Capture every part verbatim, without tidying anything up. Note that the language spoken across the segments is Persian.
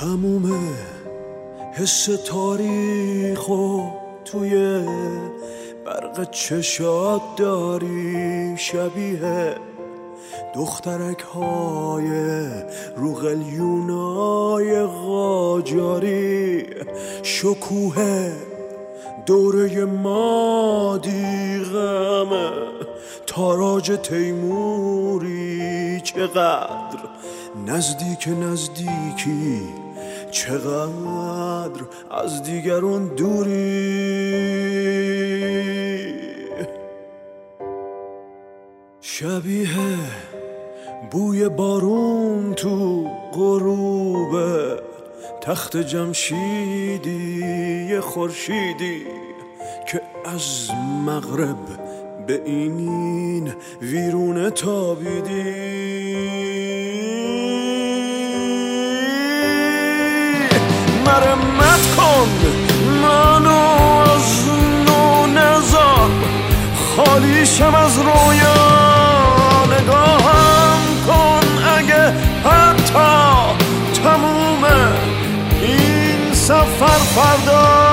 تموم حس تاریخو توی برق چشات داری، شبیه دخترک های رو قلیونای قاجاری، شکوه دوره مادی غمه تاراج تیموری، چقدر نزدیک نزدیکی چقدر از دیگران دوری، شبیه بوی بارون تو غروب تخت جمشیدی، خورشیدی که از مغرب به این ویرونه تابیدی. مرمت کن منو از نو نزار، خالیشم از رویا، نگاهم کن اگه حتی تموم این سفر فردا.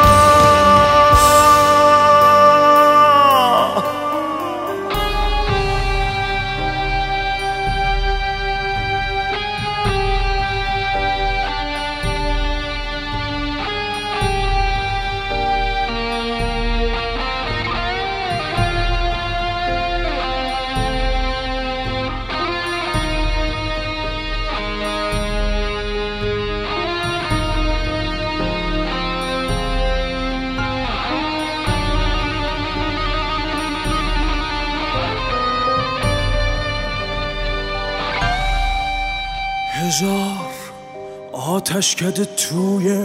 هزار آتش کده توی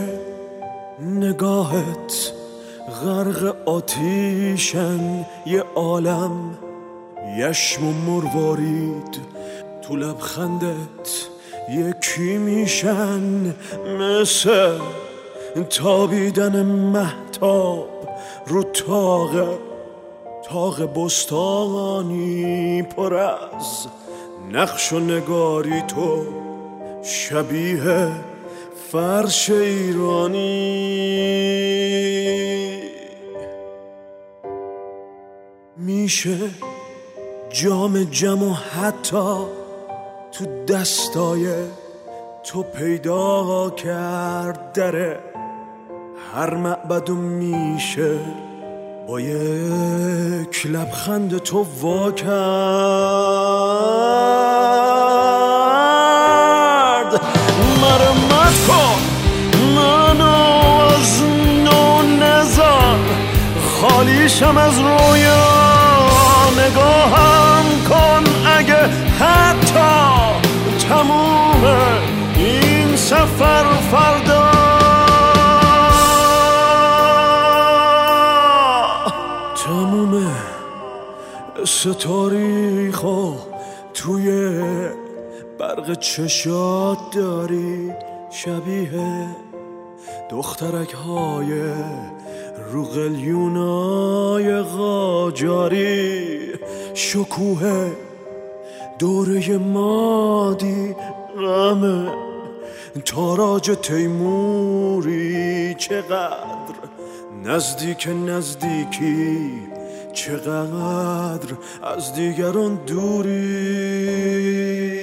نگاهت، غرق آتیشن یه عالم، یشم و مروارید تو لبخندت یکی میشن، مثل تابیدن مهتاب رو تاق تاق بستانی پر از نقش و نگاری، تو شبیه فرش ایرانی، میشه جام جم و حتی تو دستای تو پیدا کرد دره هر معبد، و میشه با یک لبخند تو وا کرد. مرمت کن منو از نو نزار، خالیشم از رویا، نگاهم کن اگه حتی تموم این سفر فردا. تموم حس تاریخو توی برق چشات داری، شبیه دخترک های رو قلیونای قاجاری، شکوه دوره مادی غمه تاراج تیموری، چقدر نزدیک نزدیکی چقدر از دیگران دوری.